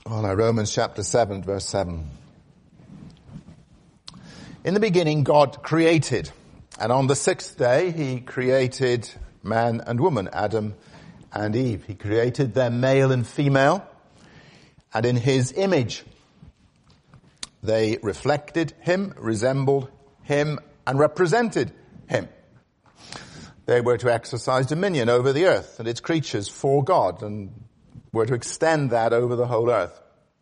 Well, now Romans chapter 7, verse 7. In the beginning, God created, and on the sixth day, he created man and woman, Adam and Eve. He created them male and female, and in his image, they reflected him, resembled him, and represented him. They were to exercise dominion over the earth and its creatures for God, and were to extend that over the whole earth.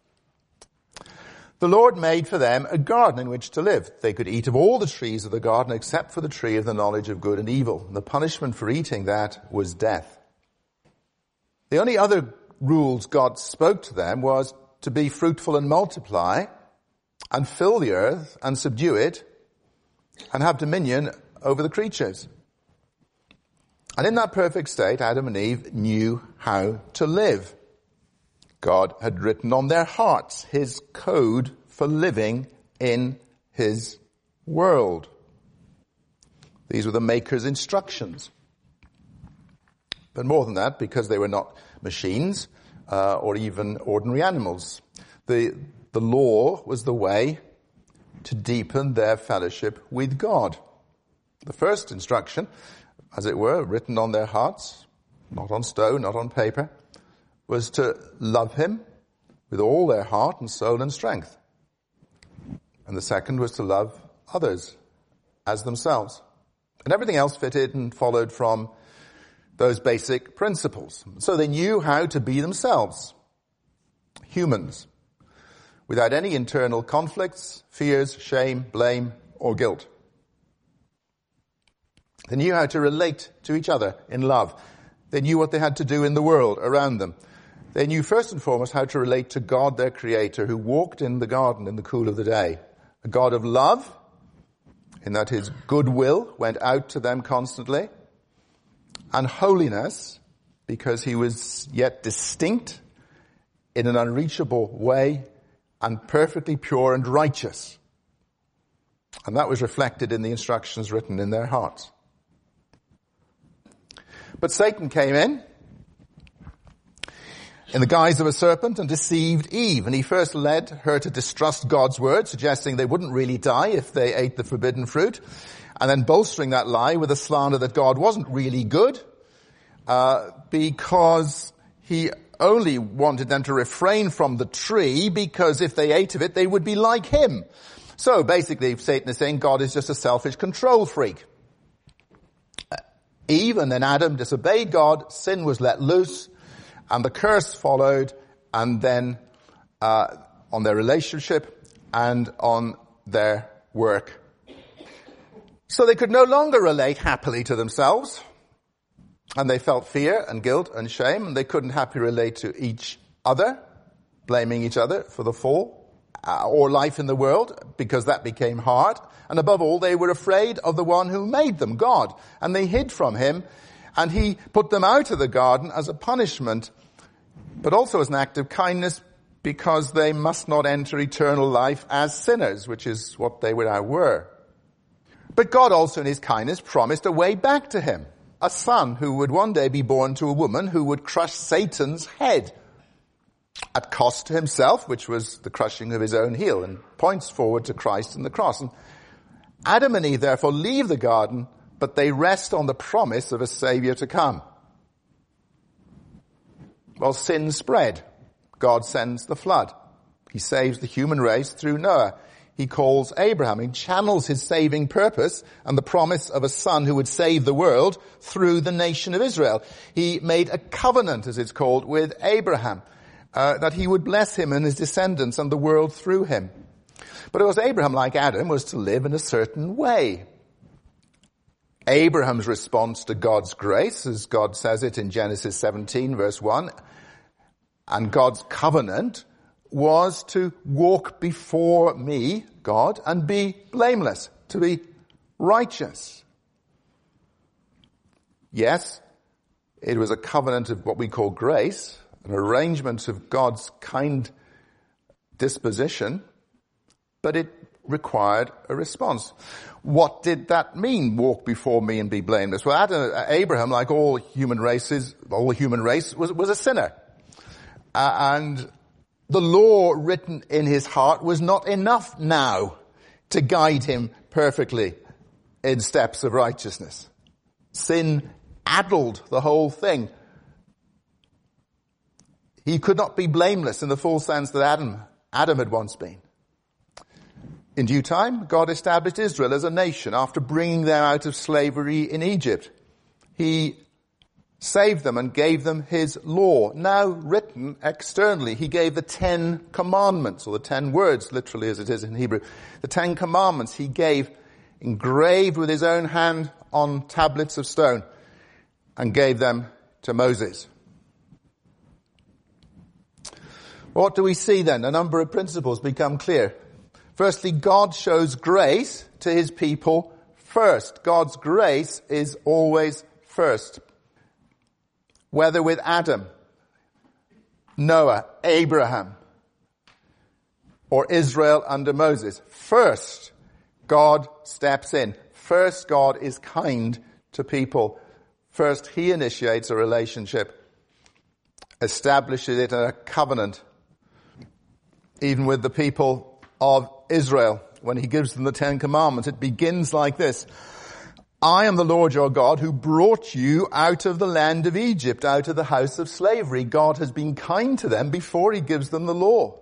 The Lord made for them a garden in which to live. They could eat of all the trees of the garden except for the tree of the knowledge of good and evil. And the punishment for eating that was death. The only other rules God spoke to them was to be fruitful and multiply and fill the earth and subdue it and have dominion over the creatures. And in that perfect state, Adam and Eve knew how to live. God had written on their hearts his code for living in his world. These were the Maker's instructions. But more than that, because they were not machines or even ordinary animals, the law was the way to deepen their fellowship with God. The first instruction, as it were, written on their hearts, not on stone, not on paper, was to love him with all their heart and soul and strength. And the second was to love others as themselves. And everything else fitted and followed from those basic principles. So they knew how to be themselves, humans, without any internal conflicts, fears, shame, blame, or guilt. They knew how to relate to each other in love. They knew what they had to do in the world around them. They knew first and foremost how to relate to God, their Creator, who walked in the garden in the cool of the day. A God of love, in that his goodwill went out to them constantly, and holiness, because he was yet distinct in an unreachable way and perfectly pure and righteous. And that was reflected in the instructions written in their hearts. But Satan came in the guise of a serpent and deceived Eve. And he first led her to distrust God's word, suggesting they wouldn't really die if they ate the forbidden fruit. And then bolstering that lie with a slander that God wasn't really good, because he only wanted them to refrain from the tree, because if they ate of it, they would be like him. So basically, Satan is saying God is just a selfish control freak. Eve and then Adam disobeyed God, sin was let loose, and the curse followed, and then on their relationship and on their work. So they could no longer relate happily to themselves, and they felt fear and guilt and shame, and they couldn't happily relate to each other, blaming each other for the fall or life in the world, because that became hard. And above all, they were afraid of the one who made them, God, and they hid from him. And he put them out of the garden as a punishment, but also as an act of kindness, because they must not enter eternal life as sinners, which is what they were. But God also in his kindness promised a way back to him, a son who would one day be born to a woman who would crush Satan's head at cost to himself, which was the crushing of his own heel, and points forward to Christ and the cross. And Adam and Eve therefore leave the garden, but they rest on the promise of a Savior to come. Well, sin spread. God sends the flood. He saves the human race through Noah. He calls Abraham. He channels his saving purpose and the promise of a son who would save the world through the nation of Israel. He made a covenant, as it's called, with Abraham, that he would bless him and his descendants and the world through him. But it was Abraham, like Adam, was to live in a certain way. Abraham's response to God's grace, as God says it in Genesis 17, verse 1, and God's covenant was to walk before me, God, and be blameless, to be righteous. Yes, it was a covenant of what we call grace, an arrangement of God's kind disposition, but it required a response. What did that mean, walk before me and be blameless? Well, Abraham, like all the human race was a sinner. And the law written in his heart was not enough now to guide him perfectly in steps of righteousness. Sin addled the whole thing. He could not be blameless in the full sense that Adam had once been. In due time, God established Israel as a nation after bringing them out of slavery in Egypt. He saved them and gave them his law, now written externally. He gave the 10 commandments, or the 10 words, literally as it is in Hebrew. The 10 commandments he gave engraved with his own hand on tablets of stone and gave them to Moses. What do we see then? A number of principles become clear. Firstly, God shows grace to his people first. God's grace is always first. Whether with Adam, Noah, Abraham, or Israel under Moses, first God steps in. First God is kind to people. First he initiates a relationship, establishes it in a covenant, even with the people of Israel. When he gives them the 10 commandments, it begins like this. I am the Lord your God who brought you out of the land of Egypt, out of the house of slavery. God has been kind to them before he gives them the law.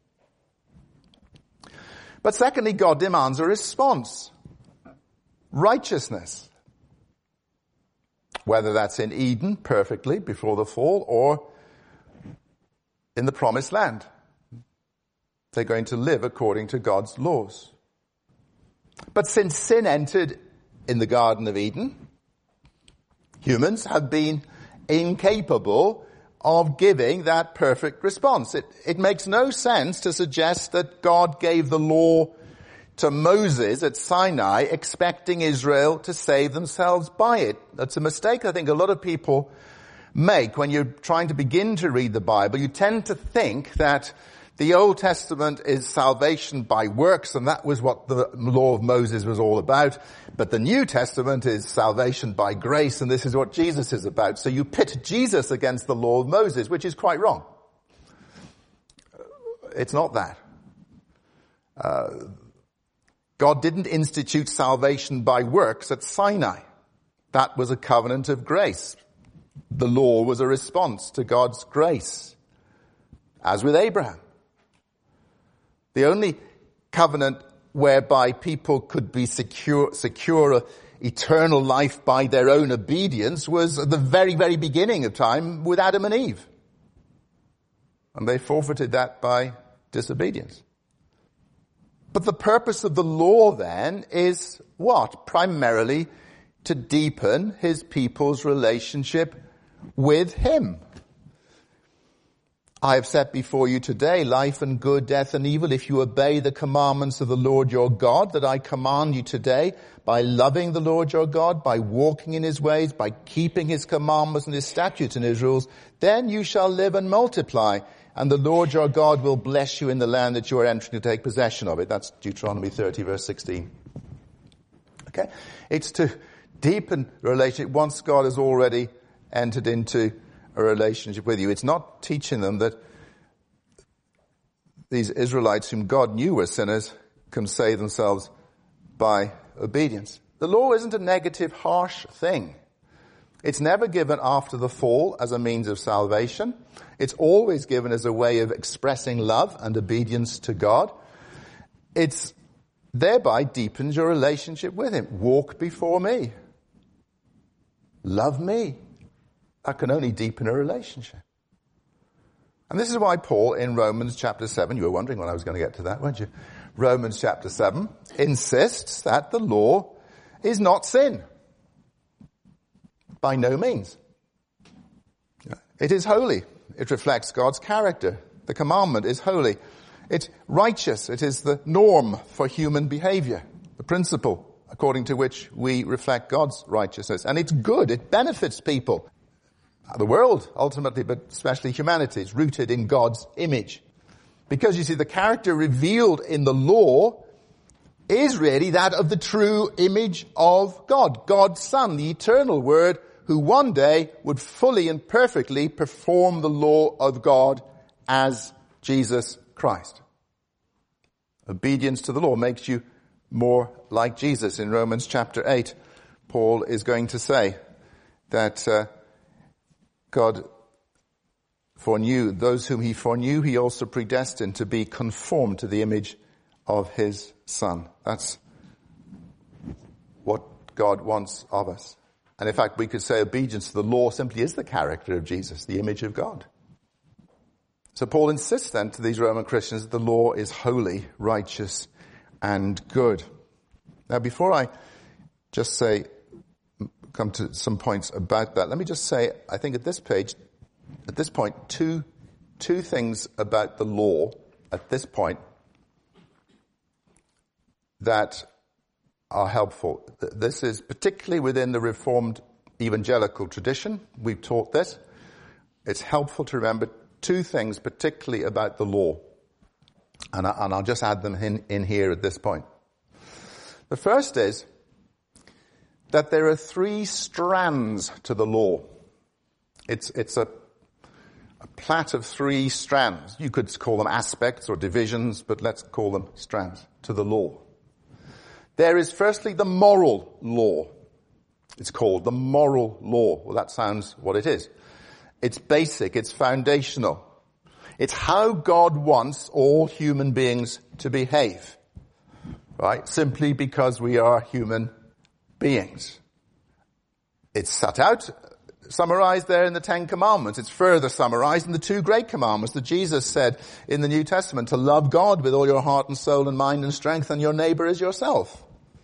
But secondly, God demands a response. Righteousness. Whether that's in Eden, perfectly, before the fall, or in the promised land. They're going to live according to God's laws. But since sin entered in the Garden of Eden, humans have been incapable of giving that perfect response. It makes no sense to suggest that God gave the law to Moses at Sinai expecting Israel to save themselves by it. That's a mistake I think a lot of people make when you're trying to begin to read the Bible. You tend to think that the Old Testament is salvation by works, and that was what the law of Moses was all about. But the New Testament is salvation by grace, and this is what Jesus is about. So you pit Jesus against the law of Moses, which is quite wrong. It's not that. God didn't institute salvation by works at Sinai. That was a covenant of grace. The law was a response to God's grace, as with Abraham. The only covenant whereby people could be secure eternal life by their own obedience was at the very, very beginning of time with Adam and Eve. And they forfeited that by disobedience. But the purpose of the law then is what? Primarily to deepen his people's relationship with him. I have set before you today life and good, death and evil, if you obey the commandments of the Lord your God that I command you today, by loving the Lord your God, by walking in his ways, by keeping his commandments and his statutes and his rules, then you shall live and multiply, and the Lord your God will bless you in the land that you are entering to take possession of it. That's Deuteronomy 30 verse 16. Okay? It's to deepen relationship once God has already entered into a relationship with you. It's not teaching them that these Israelites whom God knew were sinners can save themselves by obedience. The law isn't a negative, harsh thing. It's never given after the fall as a means of salvation. It's always given as a way of expressing love and obedience to God. It's thereby deepens your relationship with him. Walk before me. Love me. That can only deepen a relationship. And this is why Paul in Romans chapter 7, you were wondering when I was going to get to that, weren't you? Romans chapter 7 insists that the law is not sin. By no means. It is holy. It reflects God's character. The commandment is holy. It's righteous. It is the norm for human behavior, the principle according to which we reflect God's righteousness. And it's good. It benefits people. The world, ultimately, but especially humanity, is rooted in God's image. Because, you see, the character revealed in the law is really that of the true image of God. God's Son, the eternal Word, who one day would fully and perfectly perform the law of God as Jesus Christ. Obedience to the law makes you more like Jesus. In Romans chapter 8, Paul is going to say that God foreknew those whom he foreknew, he also predestined to be conformed to the image of his Son. That's what God wants of us. And in fact, we could say obedience to the law simply is the character of Jesus, the image of God. So Paul insists then to these Roman Christians that the law is holy, righteous, and good. Now, before I just come to some points about that, let me just say, I think at this point, two things about the law at this point that are helpful. This is particularly within the Reformed evangelical tradition. We've taught this. It's helpful to remember two things particularly about the law. And I'll just add them in here at this point. The first is that there are 3 strands to the law. It's a plait of 3 strands. You could call them aspects or divisions, but let's call them strands to the law. There is firstly the moral law. It's called the moral law. Well, that sounds what it is. It's basic, it's foundational. It's how God wants all human beings to behave. Right? Simply because we are human beings. It's set out, summarized there in the 10 Commandments. It's further summarized in the 2 great commandments that Jesus said in the New Testament, to love God with all your heart and soul and mind and strength, and your neighbor as yourself.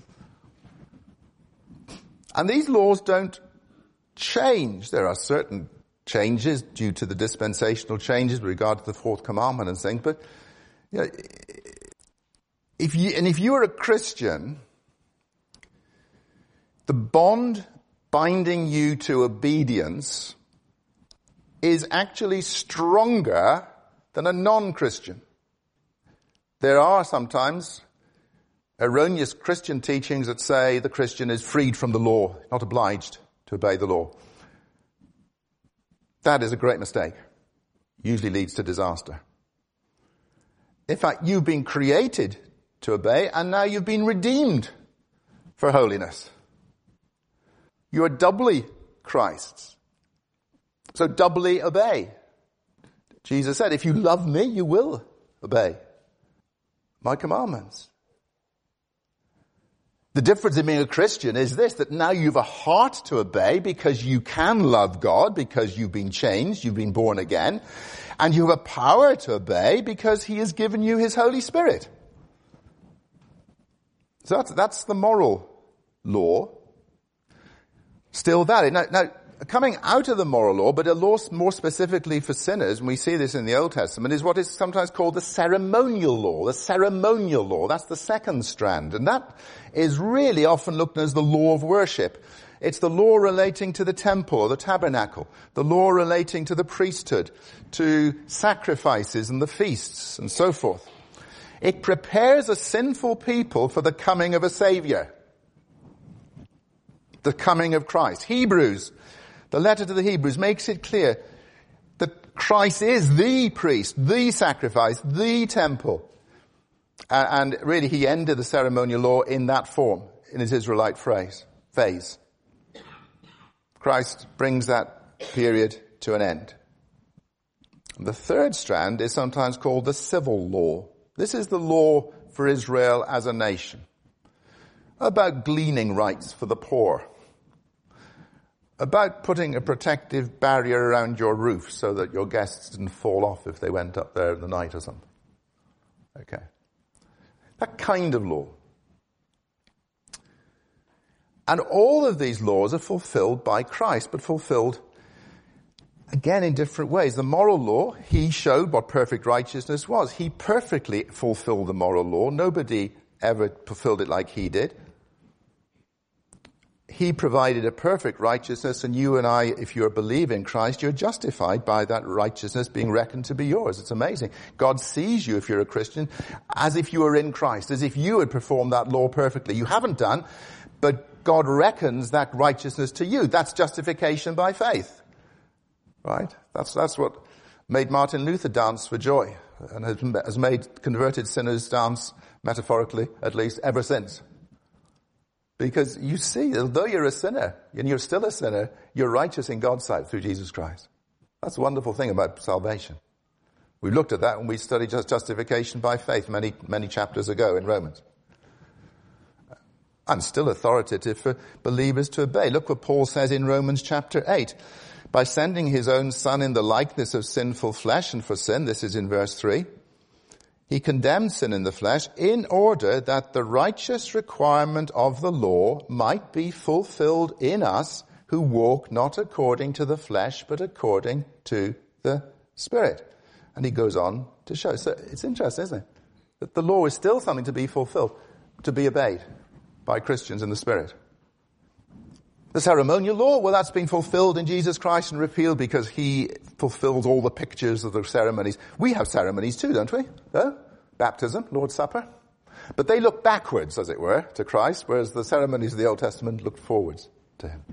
And these laws don't change. There are certain changes due to the dispensational changes with regard to the 4th commandment and things, but you know, if you are a Christian, the bond binding you to obedience is actually stronger than a non-Christian. There are sometimes erroneous Christian teachings that say the Christian is freed from the law, not obliged to obey the law. That is a great mistake. Usually leads to disaster. In fact, you've been created to obey, and now you've been redeemed for holiness. You are doubly Christ's. So doubly obey. Jesus said, if you love me, you will obey my commandments. The difference in being a Christian is this, that now you've a heart to obey because you can love God, because you've been changed, you've been born again, and you have a power to obey because he has given you his Holy Spirit. So that's the moral law. Still valid. Now, coming out of the moral law, but a law more specifically for sinners, and we see this in the Old Testament, is what is sometimes called the ceremonial law. The ceremonial law, that's the second strand. And that is really often looked at as the law of worship. It's the law relating to the temple or the tabernacle, the law relating to the priesthood, to sacrifices and the feasts and so forth. It prepares a sinful people for the coming of a Savior. The coming of Christ. Hebrews, the letter to the Hebrews makes it clear that Christ is the priest, the sacrifice, the temple. And really he ended the ceremonial law in that form, in his Israelite phase. Christ brings that period to an end. The third strand is sometimes called the civil law. This is the law for Israel as a nation. About gleaning rights for the poor. About putting a protective barrier around your roof so that your guests didn't fall off if they went up there in the night or something. Okay. That kind of law. And all of these laws are fulfilled by Christ, but fulfilled again in different ways. The moral law, he showed what perfect righteousness was. He perfectly fulfilled the moral law. Nobody ever fulfilled it like he did. He provided a perfect righteousness, and you and I, if you're a believer in Christ, you're justified by that righteousness being reckoned to be yours. It's amazing. God sees you, if you're a Christian, as if you were in Christ, as if you had performed that law perfectly. You haven't done, but God reckons that righteousness to you. That's justification by faith. Right? That's what made Martin Luther dance for joy and has made converted sinners dance, metaphorically at least, ever since. Because you see, although you're a sinner, and you're still a sinner, you're righteous in God's sight through Jesus Christ. That's the wonderful thing about salvation. We looked at that when we studied justification by faith many chapters ago in Romans. And still authoritative for believers to obey. Look what Paul says in Romans chapter 8. By sending his own Son in the likeness of sinful flesh, and for sin, this is in verse 3, he condemned sin in the flesh in order that the righteous requirement of the law might be fulfilled in us who walk not according to the flesh, but according to the Spirit. And he goes on to show. So it's interesting, isn't it? That the law is still something to be fulfilled, to be obeyed by Christians in the Spirit. The ceremonial law, well, that's been fulfilled in Jesus Christ and repealed because he fulfills all the pictures of the ceremonies. We have ceremonies too, don't we? No? Baptism, Lord's Supper. But they look backwards, as it were, to Christ, whereas the ceremonies of the Old Testament look forwards to him.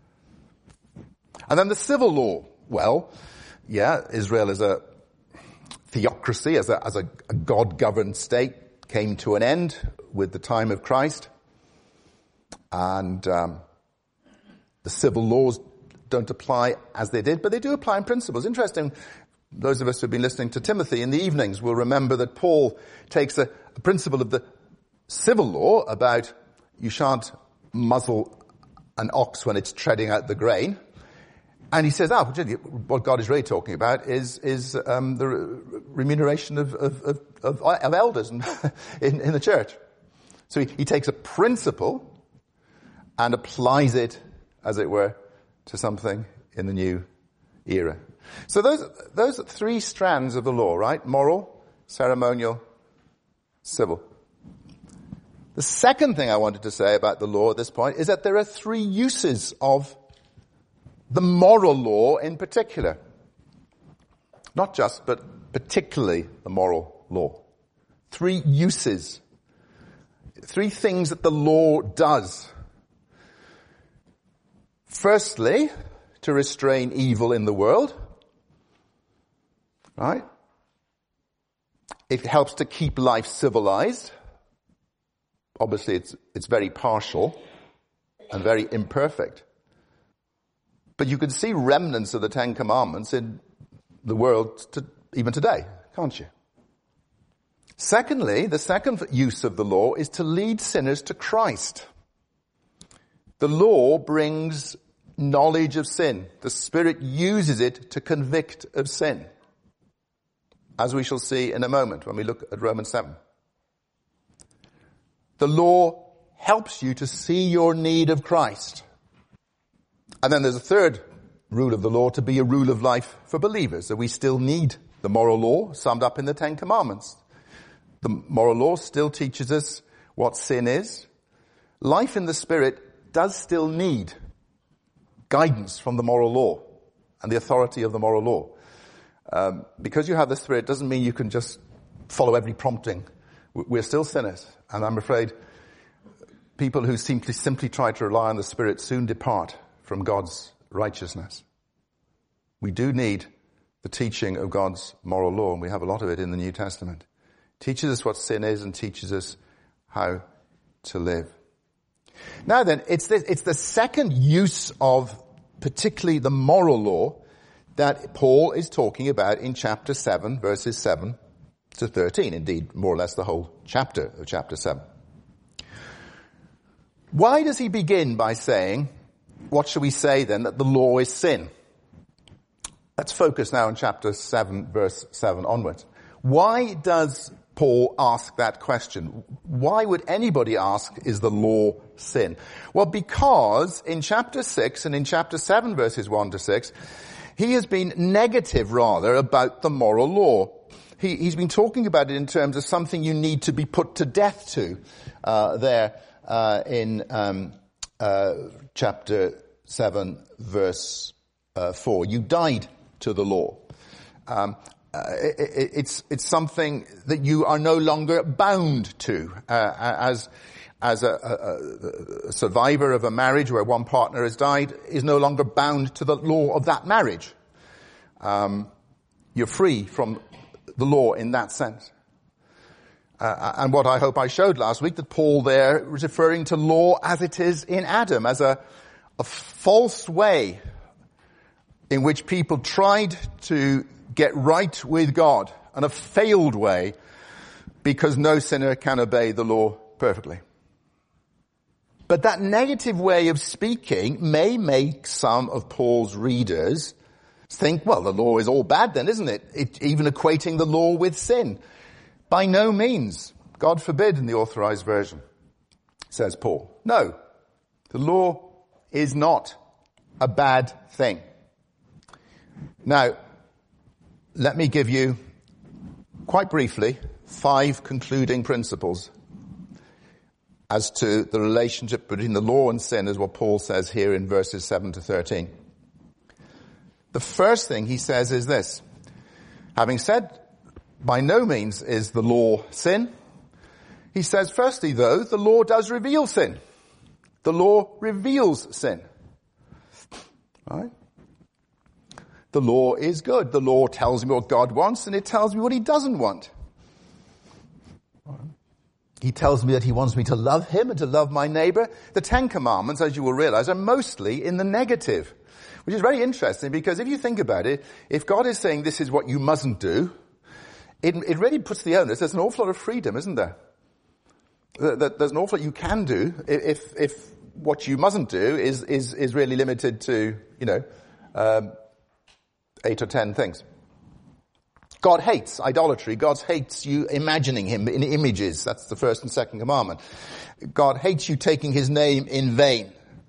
And then the civil law. Well, yeah, Israel is a theocracy, as a God-governed state, came to an end with the time of Christ. And the civil laws don't apply as they did, but they do apply in principles. Interesting, those of us who have been listening to Timothy in the evenings will remember that Paul takes a principle of the civil law about you shan't muzzle an ox when it's treading out the grain. And he says, what God is really talking about is the remuneration of elders in the church. So he takes a principle and applies it, as it were, to something in the new era. So those are three strands of the law, right? Moral, ceremonial, civil. The second thing I wanted to say about the law at this point is that there are three uses of the moral law in particular. Not just, but particularly the moral law. Three uses. Three things that the law does. Firstly, to restrain evil in the world. Right? It helps to keep life civilized. Obviously, it's very partial and very imperfect. But you can see remnants of the Ten Commandments in the world even today, can't you? Secondly, the second use of the law is to lead sinners to Christ. The law brings knowledge of sin. The Spirit uses it to convict of sin, as we shall see in a moment when we look at Romans 7. The law helps you to see your need of Christ. And then there's a third rule of the law, to be a rule of life for believers, that we still need the moral law summed up in the Ten Commandments. The moral law still teaches us what sin is. Life in the Spirit does still need guidance from the moral law and the authority of the moral law. Because you have the Spirit doesn't mean you can just follow every prompting. We're still sinners, and I'm afraid people who simply try to rely on the Spirit soon depart from God's righteousness. We do need the teaching of God's moral law, and we have a lot of it in the New Testament. It teaches us what sin is and teaches us how to live. Now then, it's the second use of particularly the moral law that Paul is talking about in chapter 7, verses 7 to 13. Indeed, more or less the whole chapter of chapter 7. Why does he begin by saying, what shall we say then, that the law is sin? Let's focus now on chapter 7, verse 7 onwards. Why does Paul ask that question? Why would anybody ask, is the law sin? Well, because in chapter 6 and in chapter 7, verses 1 to 6, he has been negative, rather, about the moral law. He's been talking about it in terms of something you need to be put to death to, in chapter 7, verse 4. You died to the law. It's something that you are no longer bound to, as a survivor of a marriage where one partner has died is no longer bound to the law of that marriage. You're free from the law in that sense. And what I hope I showed last week, that Paul there was referring to law as it is in Adam, as a false way in which people tried to get right with God, and a failed way because no sinner can obey the law perfectly. But that negative way of speaking may make some of Paul's readers think, well, the law is all bad then, isn't it? Even equating the law with sin. By no means. God forbid in the Authorized Version, says Paul. No, the law is not a bad thing. Now, let me give you, quite briefly, 5 concluding principles as to the relationship between the law and sin, as what Paul says here in verses 7 to 13. The first thing he says is this: having said, by no means is the law sin, he says, firstly, though, the law does reveal sin. The law reveals sin. Right? The law is good. The law tells me what God wants, and it tells me what he doesn't want. He tells me that he wants me to love him and to love my neighbor. The 10 Commandments, as you will realize, are mostly in the negative, which is very interesting, because if you think about it, if God is saying this is what you mustn't do, it really puts the onus. There's an awful lot of freedom, isn't there? There's an awful lot you can do if what you mustn't do is really limited to, 8 or 10 things. God hates idolatry. God hates you imagining him in images. That's the first and second commandment. God hates you taking his name in vain.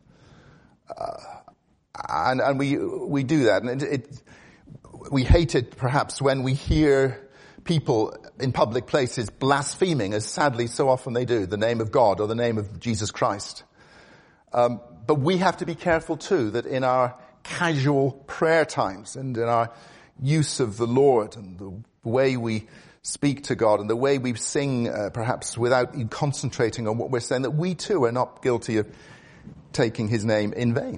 And we do that. And we hate it perhaps when we hear people in public places blaspheming, as sadly so often they do, the name of God or the name of Jesus Christ. But we have to be careful too that in our casual prayer times and in our use of the Lord and the way we speak to God and the way we sing, perhaps without concentrating on what we're saying, that we too are not guilty of taking his name in vain.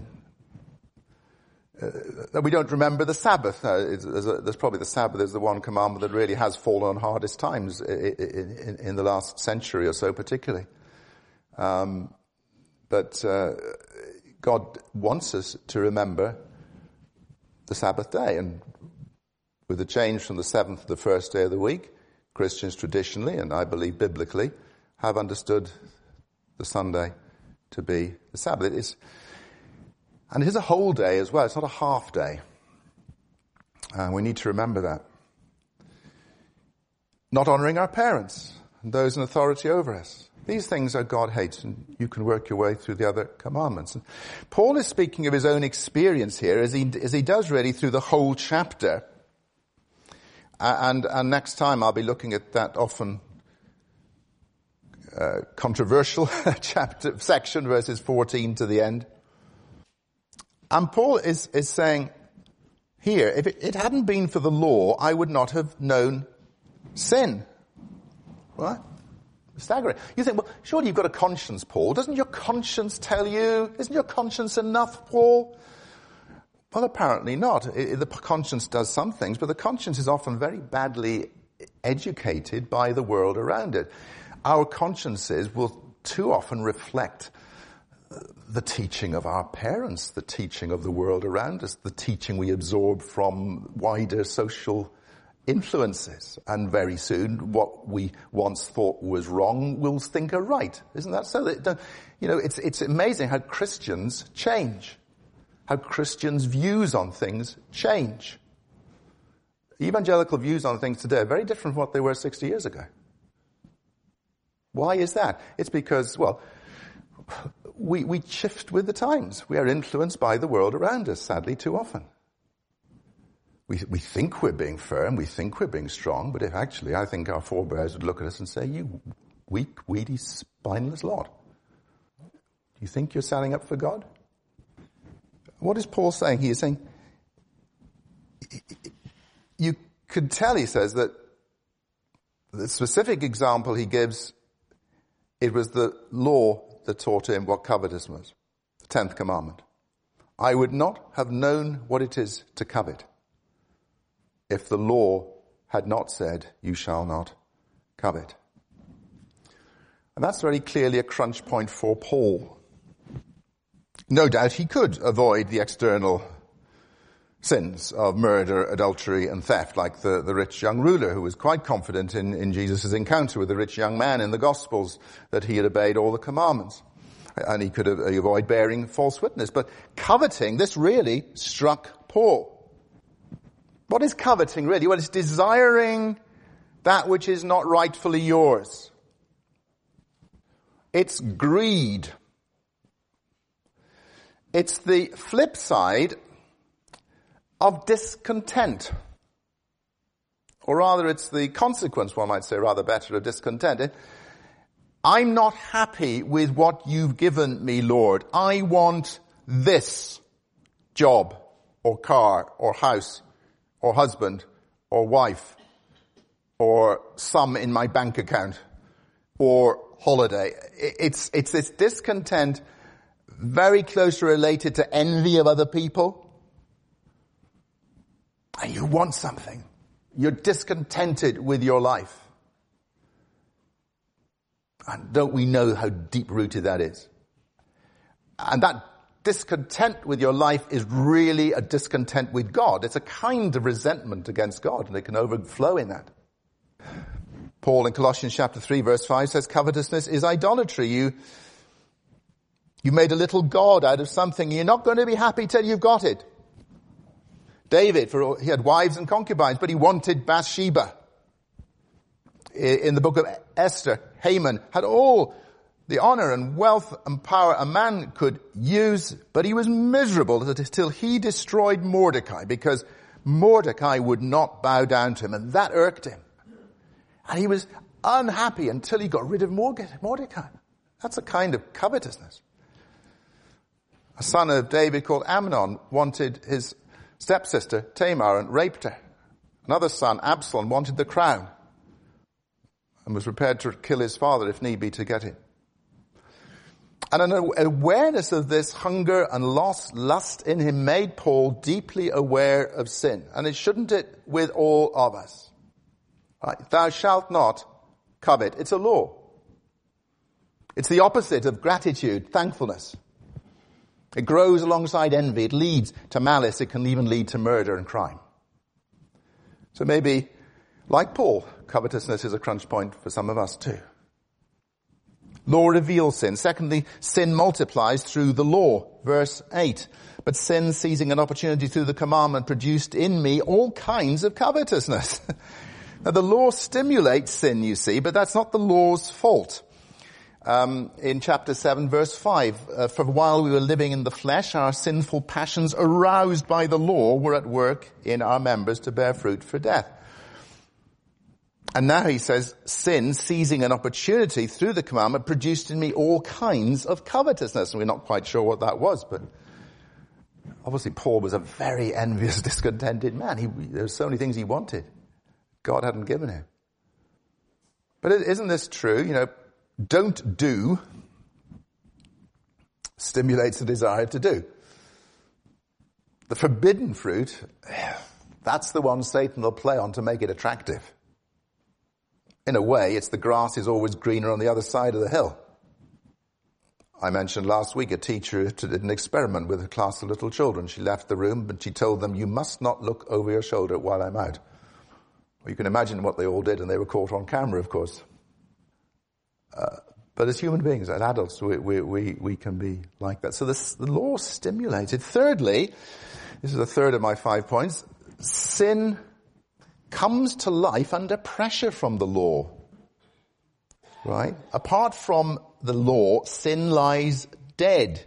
That we don't remember the Sabbath. There's probably the Sabbath is the one commandment that really has fallen on hardest times in the last century or so particularly. But God wants us to remember the Sabbath day. And with the change from the seventh to the first day of the week, Christians traditionally, and I believe biblically, have understood the Sunday to be the Sabbath. And it is a whole day as well. It's not a half day. And we need to remember that. Not honoring our parents and those in authority over us. These things are God hates, and you can work your way through the other commandments. And Paul is speaking of his own experience here, as he does really through the whole chapter. And next time I'll be looking at that often controversial section, verses 14 to the end. And Paul is saying here, if it hadn't been for the law, I would not have known sin. Right? Staggering. You think, well, surely you've got a conscience, Paul. Doesn't your conscience tell you? Isn't your conscience enough, Paul? Well, apparently not. The conscience does some things, but the conscience is often very badly educated by the world around it. Our consciences will too often reflect the teaching of our parents, the teaching of the world around us, the teaching we absorb from wider social influences. And very soon, what we once thought was wrong, we'll think are right. Isn't that so? It's amazing how Christians change. How Christians' views on things change. Evangelical views on things today are very different from what they were 60 years ago. Why is that? It's because, well, we shift with the times. We are influenced by the world around us, sadly, too often. We think we're being firm, we think we're being strong, but if actually I think our forebears would look at us and say, you weak, weedy, spineless lot. Do you think you're standing up for God? What is Paul saying? He is saying, you could tell, he says, that the specific example he gives, it was the law that taught him what covetous was. The 10th commandment. I would not have known what it is to covet. if the law had not said, you shall not covet. And that's very clearly a crunch point for Paul. No doubt he could avoid the external sins of murder, adultery, and theft, like the rich young ruler who was quite confident in Jesus' encounter with the rich young man in the Gospels that he had obeyed all the commandments. And he could avoid bearing false witness. But coveting, this really struck Paul. What is coveting really? Well, it's desiring that which is not rightfully yours. It's greed. It's the flip side of discontent. Or rather, it's the consequence, one might say, rather better, of discontent. I'm not happy with what you've given me, Lord. I want this job, or car, or house, or husband, or wife, or sum in my bank account, or holiday. It's this discontent very closely related to envy of other people. And you want something. You're discontented with your life. And don't we know how deep-rooted that is? And that discontent with your life is really a discontent with God. It's a kind of resentment against God, and it can overflow in that. Paul in Colossians chapter 3 verse 5 says, covetousness is idolatry. You made a little god out of something. You're not going to be happy till you've got it. David, he had wives and concubines, but he wanted Bathsheba. In the book of Esther, Haman had all the honor and wealth and power a man could use, but he was miserable until he destroyed Mordecai, because Mordecai would not bow down to him, and that irked him. And he was unhappy until he got rid of Mordecai. That's a kind of covetousness. A son of David called Amnon wanted his stepsister Tamar and raped her. Another son, Absalom, wanted the crown and was prepared to kill his father if need be to get it. And an awareness of this hunger and lust in him made Paul deeply aware of sin. And it shouldn't it with all of us. Right? Thou shalt not covet. It's a law. It's the opposite of gratitude, thankfulness. It grows alongside envy. It leads to malice. It can even lead to murder and crime. So maybe, like Paul, covetousness is a crunch point for some of us too. Law reveals sin. Secondly, sin multiplies through the law. Verse 8. But sin, seizing an opportunity through the commandment, produced in me all kinds of covetousness. Now the law stimulates sin, you see, but that's not the law's fault. In chapter 7, verse 5, for while we were living in the flesh, our sinful passions aroused by the law were at work in our members to bear fruit for death. And now he says, sin, seizing an opportunity through the commandment, produced in me all kinds of covetousness. And we're not quite sure what that was, but obviously Paul was a very envious, discontented man. There were so many things he wanted. God hadn't given him. But isn't this true? You know, don't do stimulates the desire to do. The forbidden fruit, that's the one Satan will play on to make it attractive. In a way, it's the grass is always greener on the other side of the hill. I mentioned last week a teacher did an experiment with a class of little children. She left the room, but she told them, you must not look over your shoulder while I'm out. Well, you can imagine what they all did, and they were caught on camera, of course. But as human beings, as adults, we can be like that. So the law stimulated. Thirdly, this is the third of my 5 points, sin comes to life under pressure from the law. Right? Apart from the law, sin lies dead.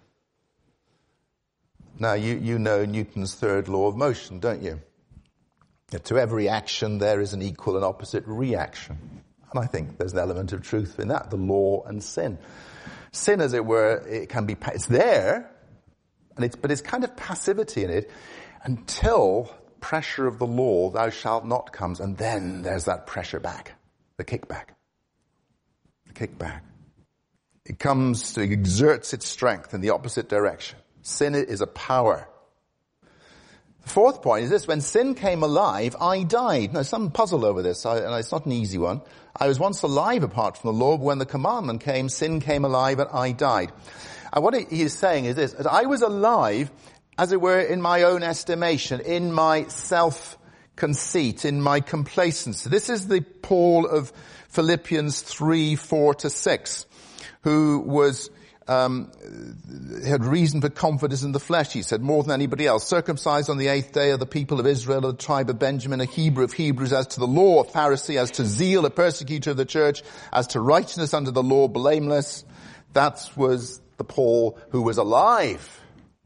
Now, you know Newton's third law of motion, don't you? That to every action there is an equal and opposite reaction. And I think there's an element of truth in that, the law and sin. Sin, as it were, it's there, but it's kind of passivity in it until pressure of the law, thou shalt not, comes, and then there's that pressure back, the kickback. The kickback. It exerts its strength in the opposite direction. Sin is a power. The fourth point is this: when sin came alive, I died. Now, some puzzle over this, and it's not an easy one. I was once alive apart from the law, but when the commandment came, sin came alive and I died. And what he is saying is this: that I was alive, as it were, in my own estimation, in my self-conceit, in my complacency. This is the Paul of Philippians 3:4-6, who was had reason for confidence in the flesh, he said, more than anybody else. Circumcised on the 8th day of the people of Israel, of the tribe of Benjamin, a Hebrew of Hebrews, as to the law, a Pharisee, as to zeal, a persecutor of the church, as to righteousness under the law, blameless. That was the Paul who was alive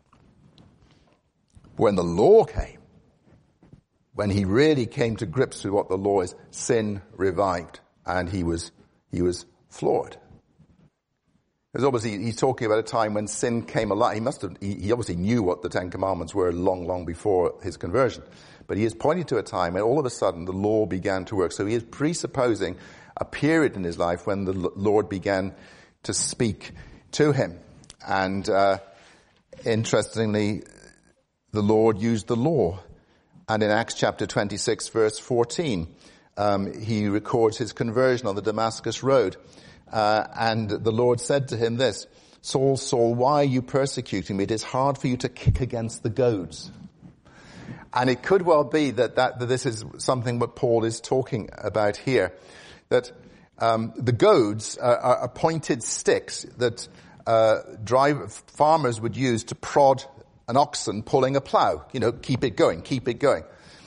when the law came. When he really came to grips with what the law is, sin revived, and he was floored. Because obviously he's talking about a time when sin came alive. He obviously knew what the Ten Commandments were long, long before his conversion. But he is pointing to a time when all of a sudden the law began to work. So he is presupposing a period in his life when the Lord began to speak to him. And interestingly, the Lord used the law. And in Acts chapter 26, verse 14, he records his conversion on the Damascus road. And the Lord said to him this: Saul, Saul, why are you persecuting me? It is hard for you to kick against the goads. And it could well be that this is something what Paul is talking about here. That the goads are pointed sticks that farmers would use to prod an oxen pulling a plow. Keep it going, keep it going.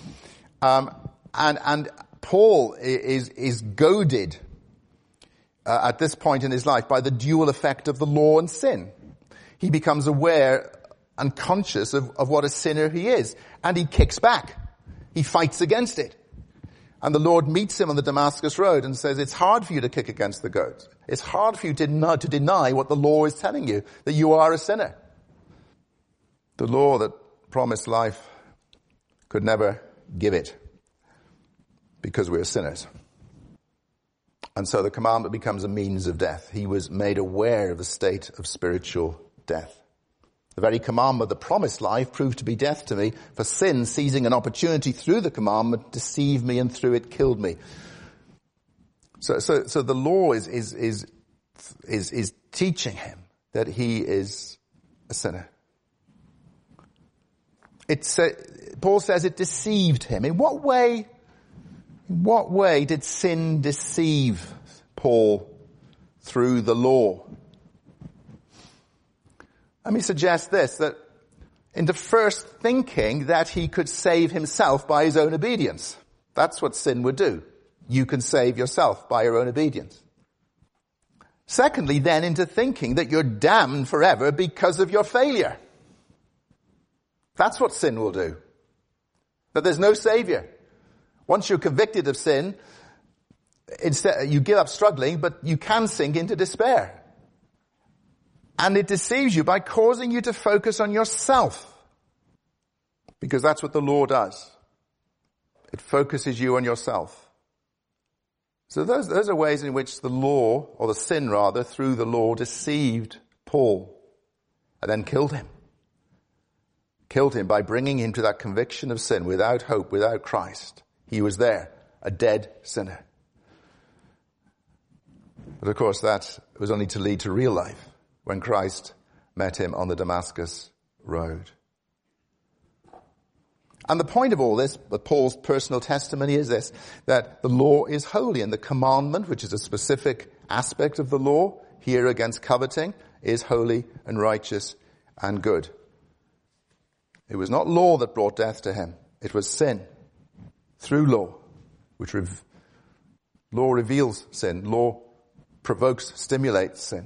And Paul is goaded at this point in his life by the dual effect of the law and sin. He becomes aware and conscious of what a sinner he is, and he kicks back. He fights against it. And the Lord meets him on the Damascus road and says, it's hard for you to kick against the goads. It's hard for you to deny what the law is telling you, that you are a sinner. The law that promised life could never give it, because we're sinners. And so the commandment becomes a means of death. He was made aware of a state of spiritual death. The very commandment, the promised life, proved to be death to me, for sin, seizing an opportunity through the commandment, deceived me, and through it killed me. So the law is teaching him that he is a sinner. Paul says it deceived him. In what way did sin deceive Paul through the law? Let me suggest this, that into first thinking that he could save himself by his own obedience. That's what sin would do. You can save yourself by your own obedience. Secondly, then, into thinking that you're damned forever because of your failure. That's what sin will do. That there's no savior. Once you're convicted of sin, instead you give up struggling, but you can sink into despair. And it deceives you by causing you to focus on yourself. Because that's what the law does. It focuses you on yourself. So those are ways in which the law, or the sin rather, through the law deceived Paul and then killed him. Killed him by bringing him to that conviction of sin without hope, without Christ. He was there, a dead sinner. But of course that was only to lead to real life when Christ met him on the Damascus road. And the point of all this, but Paul's personal testimony, is this, that the law is holy, and the commandment, which is a specific aspect of the law, here against coveting, is holy and righteous and good. It was not law that brought death to him. It was sin through law, which law reveals sin. Law provokes, stimulates sin.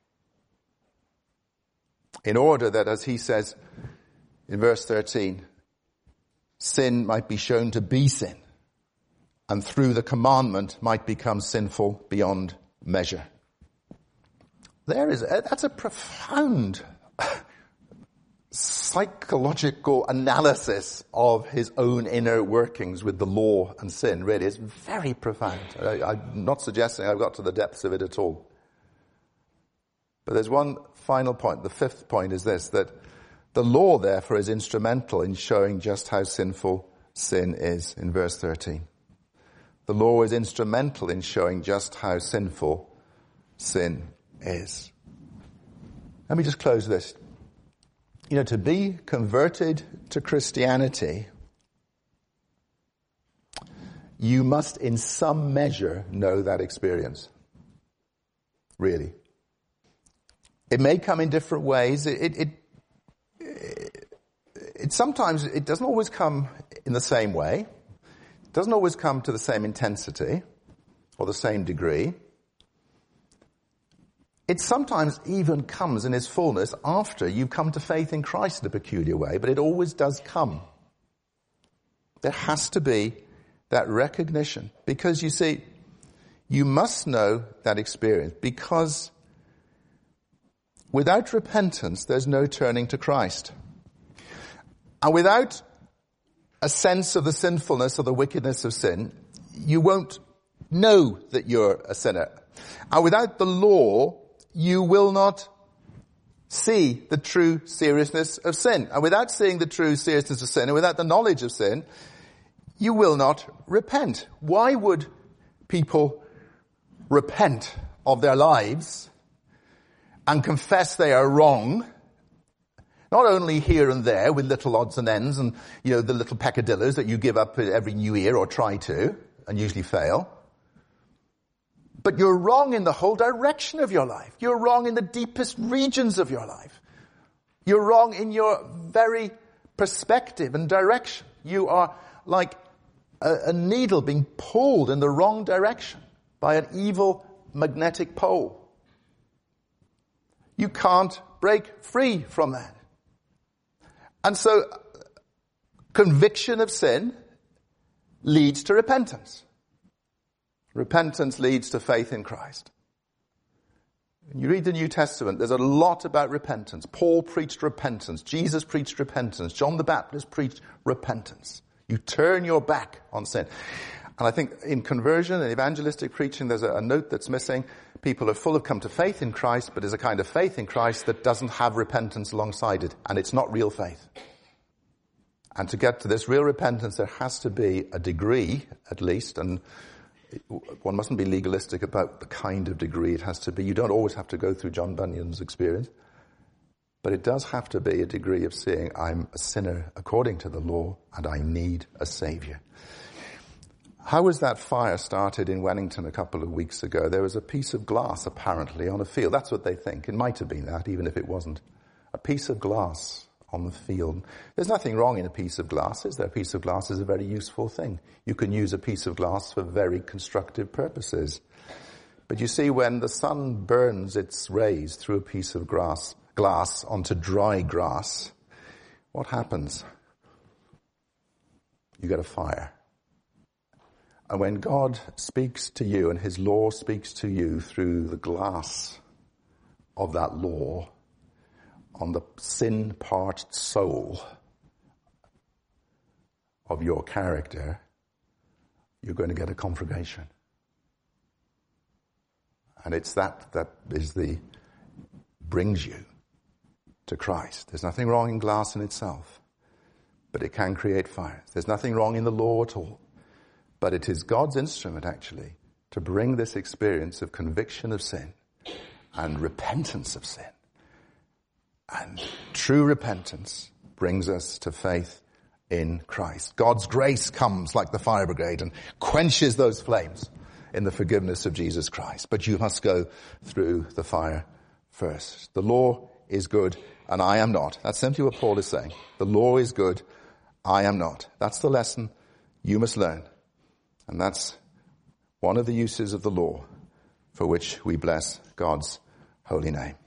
In order that, as he says in verse 13, sin might be shown to be sin, and through the commandment might become sinful beyond measure. That's a profound psychological analysis of his own inner workings with the law and sin. Really, it's very profound. I'm not suggesting I've got to the depths of it at all. But there's one final point. The fifth point is this, that The law, therefore, is instrumental in showing just how sinful sin is, in verse 13. The law is instrumental in showing just how sinful sin is. Let me just close this. To be converted to Christianity, you must in some measure know that experience. Really. It may come in different ways. It sometimes, it doesn't always come in the same way. It doesn't always come to the same intensity or the same degree. It sometimes even comes in its fullness after you've come to faith in Christ in a peculiar way, but it always does come. There has to be that recognition, because you see, you must know that experience, because without repentance, there's no turning to Christ. And without a sense of the sinfulness or the wickedness of sin, you won't know that you're a sinner. And without the law, you will not see the true seriousness of sin. And without seeing the true seriousness of sin, and without the knowledge of sin, you will not repent. Why would people repent of their lives and confess they are wrong? Not only here and there with little odds and ends and, the little peccadillos that you give up every new year or try to and usually fail. But you're wrong in the whole direction of your life. You're wrong in the deepest regions of your life. You're wrong in your very perspective and direction. You are like a needle being pulled in the wrong direction by an evil magnetic pole. You can't break free from that. And so, conviction of sin leads to repentance. Repentance leads to faith in Christ. When you read the New Testament, there's a lot about repentance. Paul preached repentance. Jesus preached repentance. John the Baptist preached repentance. You turn your back on sin. And I think in conversion and evangelistic preaching, there's a note that's missing. People are full of come to faith in Christ, but there's a kind of faith in Christ that doesn't have repentance alongside it. And it's not real faith. And to get to this real repentance, there has to be a degree, at least, and one mustn't be legalistic about the kind of degree it has to be. You don't always have to go through John Bunyan's experience. But it does have to be a degree of seeing I'm a sinner according to the law and I need a Saviour. How was that fire started in Wellington a couple of weeks ago? There was a piece of glass apparently on a field. That's what they think. It might have been that, even if it wasn't. A piece of glass on the field. There's nothing wrong in a piece of glass, is there? A piece of glass is a very useful thing. You can use a piece of glass for very constructive purposes. But you see, when the sun burns its rays through a piece of glass onto dry grass, what happens? You get a fire. And when God speaks to you and his law speaks to you through the glass of that law on the sin-parched soul of your character, you're going to get a conflagration. And it's that brings you to Christ. There's nothing wrong in glass in itself, but it can create fire. There's nothing wrong in the law at all, but it is God's instrument actually to bring this experience of conviction of sin and repentance of sin. And true repentance brings us to faith in Christ. God's grace comes like the fire brigade and quenches those flames in the forgiveness of Jesus Christ. But you must go through the fire first. The law is good and I am not. That's simply what Paul is saying. The law is good, I am not. That's the lesson you must learn. And that's one of the uses of the law for which we bless God's holy name.